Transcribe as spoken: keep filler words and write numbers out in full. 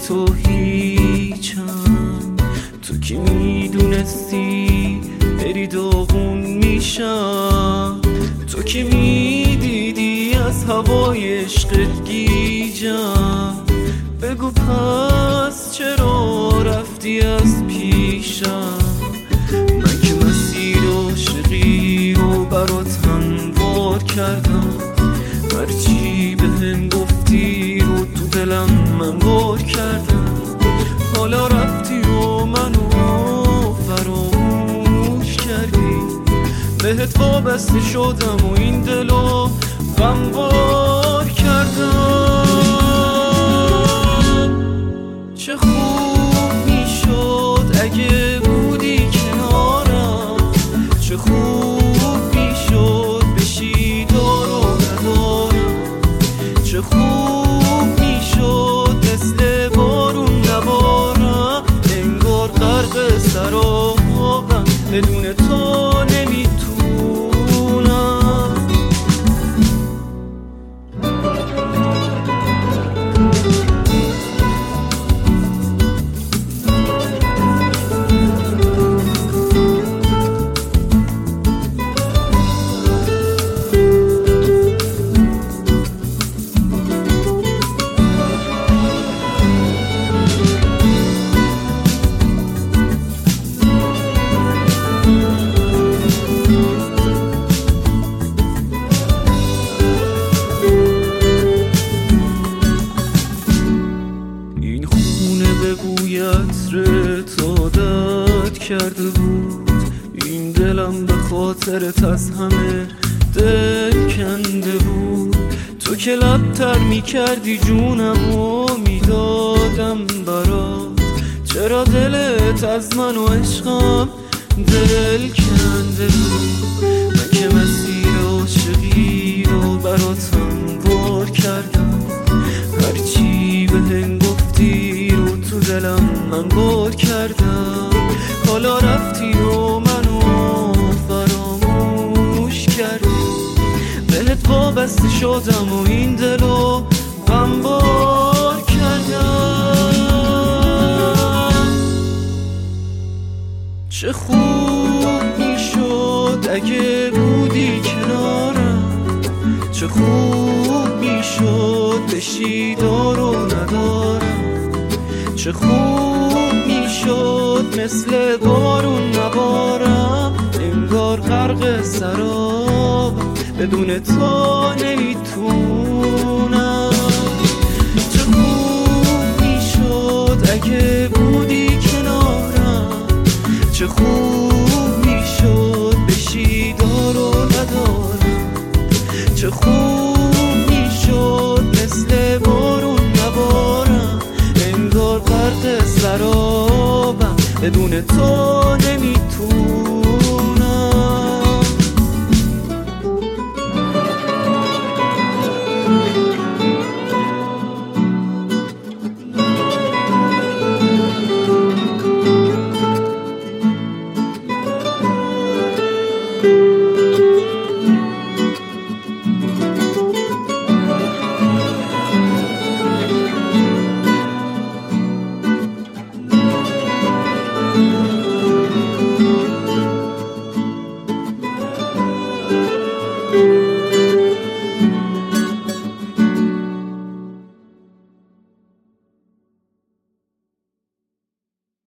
تو هیچم. تو که میدونستی بری داغون میشم، تو که میدیدی از هوای عشقت گیجم. بگو پس چرا رفتی از پیشم؟ من که مسیر عاشقی رو برات هموار کردم، هرچی به هم گفتی رو تو دلم من بار کردم. حالا رفتی و منو فراموش کردی، بهت وابسته شدم و این دلو غموار کردم. چه خوب میشد اگه بودی کنارم، چه خوب میشد بشی دار و ندارم، چه خوب میشد مثل بارون نبارم. انگار غرق سرابم، بدون تو نمیتونم. عطرت عادت کرده بود، این دلم به خاطرت از همه دل کنده بود. تو که لبتر میکردی جونم و میدادم برات، چرا دلت از من و عشقم دل کنده بود؟ من که مسیر عاشقی رو برات هموار کردم، هرچی به هم گفتی رو تو دلم من بار کردم. حالا رفتی و منو فراموش کردی، بهت وابسته شدم و این دلو غمبار کردم. چه خوب میشد اگه بودی کنارم، چه خوب میشد بشی دار و ندارم، چه خوب میشد مثل بارون نبارم. انگار غرق سرابم، بدون تو نمیتونم. چه خوب میشد اگه بودی کنارم، چه خوب میشد بشی دار و ندارم، چه خوب میشد مثل بارون نبارم. انگار غرق سرابم، بدون تو نمیتونم.